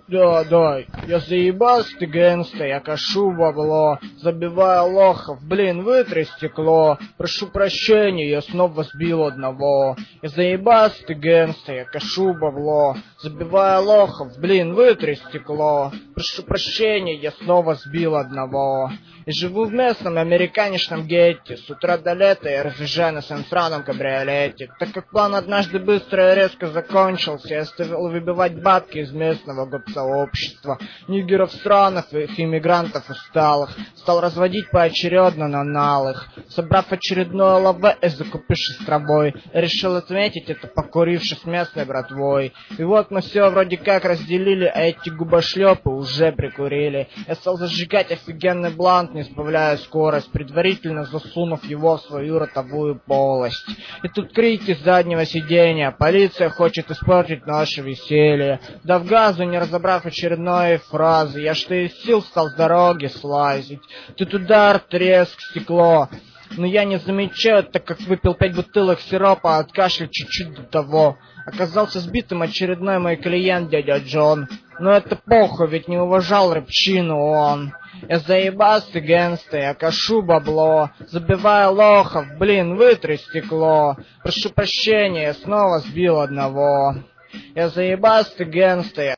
Да, я заебался, ты гэнста, я кашу бабло, забиваю лохов, блин, вытри стекло, прошу прощения, я снова сбил одного. Я заебался, ты гэнста, я кашу бабло, забиваю лохов, блин, вытри стекло, прошу прощения, я снова сбил одного. И живу в местном американичном гетте, с утра до лета я разъезжаю на своем сраном кабриолете. Так как план однажды быстро и резко закончился, я стал выбивать бабки из местного гопсообщества, нигеров сраных и иммигрантов усталых, стал разводить поочередно на налых. Собрав очередное лаве и закупившись травой, решил отметить это, покурившись с местной братвой. И вот мы все вроде как разделили, а эти губошлепы уже прикурили. Я стал зажигать офигенный блант, не сбавляя скорость, предварительно засунув его в свою ротовую полость. И тут крики с заднего сиденья: полиция хочет испортить наше веселье. Дав газу, не разобрав очередной фразы, я что из сил стал с дороги слазить. Тут удар, треск, стекло. Но я не замечаю, так как выпил 5 бутылок сиропа, от кашля чуть-чуть до того. Оказался сбитым очередной мой клиент, дядя Джон. Но это похуй, ведь не уважал рэпчину он. Я заебался, гэнста, я кашу бабло, забиваю лохов, блин, вытри стекло. Прошу прощения, я снова сбил одного. Я заебался, гэнста,